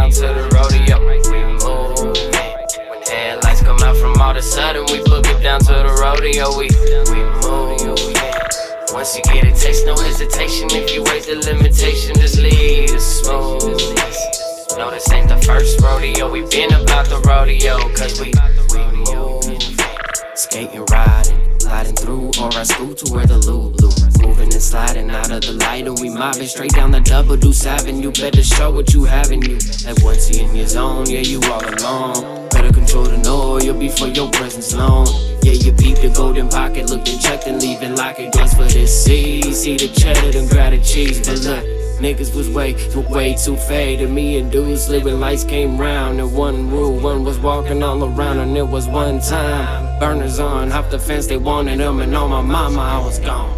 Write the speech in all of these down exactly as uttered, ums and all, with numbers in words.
down to the rodeo. We moving. When headlights come out from all of a sudden, we book it down to the rodeo. We, we moving. Once you get a taste, no hesitation. If you wait the limitation, just lead us smooth. No, this ain't the first rodeo. We been about the rodeo, cause we, we moving. Skating, riding, gliding through, or I scoot to where the loop loop. Moving and sliding out of the light, and we mobbing straight down the Double Deuce Avenue. You better show what you have in you. And once you in your zone, yeah, you all alone. Better control the noise before your presence known. Yeah, you peep the golden pocket, looked and checked and leaving locket glass for this seed. See the cheddar and grab the cheese, but look, niggas was way, way too faded. Me and dudes living lights came round, and one rule, one was walking all around, and it was one time. Burners on, hop the fence, they wanted them, and on my mama, I was gone.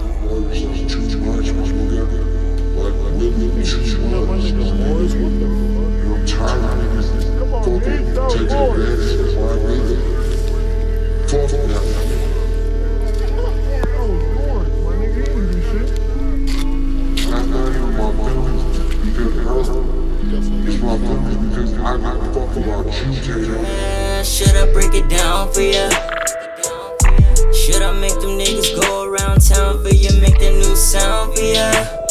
Yeah, should I break it down for ya? Should I make them niggas go around town for you? Make the new sound for ya?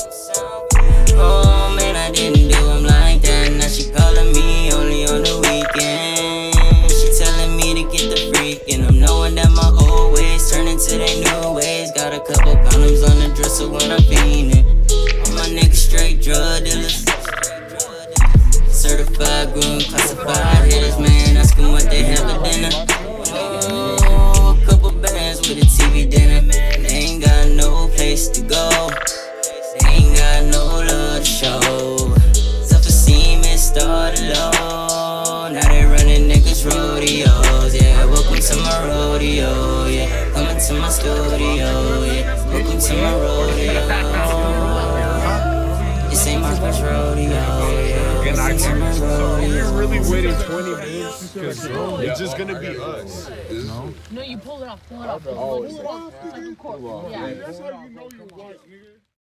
Oh man, I didn't do them like that. Now she calling me only on the weekend. She telling me to get the freak, and I'm knowing that my old ways turn into their new ways. Got a couple condoms on the dresser when I'm fiending. All my niggas straight drug dealers, certified groom, classified hitters, man. Ask them what they have for dinner. Oh, a couple bands with a T V dinner. They ain't got no place to go. They ain't got no love to show. Self-esteem is started low. Now they running niggas rodeos. Yeah, welcome to my rodeo. Yeah, coming to my studio. Yeah, welcome to my rodeo. This ain't my first rodeo. Yeah. And I can, so you're really waiting twenty minutes because it's just gonna be us. No, you pull it off, pull it off. Pull it off. Pull it off. Yeah, that's how you know you're white, nigga.